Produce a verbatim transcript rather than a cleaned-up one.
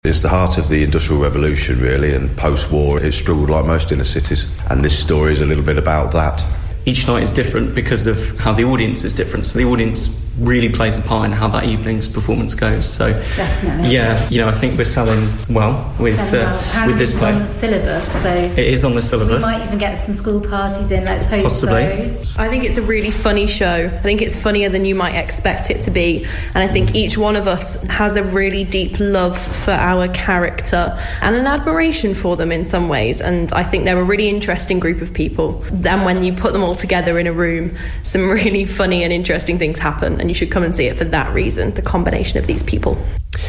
It's the heart of the Industrial Revolution, really, and post-war it struggled like most inner cities. And this story is a little bit about that. Each night is different because of how the audience is different. So the audience really plays a part in how that evening's performance goes. So, definitely. Yeah, you know, I think we're selling well with uh, with this play. It's on the syllabus, so it is on the syllabus. We might even get some school parties in. Let's hope Possibly. so. I think it's a really funny show. I think it's funnier than you might expect it to be, and I think each one of us has a really deep love for our character and an admiration for them in some ways. And I think they're a really interesting group of people. And when you put them all together in a room, some really funny and interesting things happen. And you should come and see it for that reason, the combination of these people.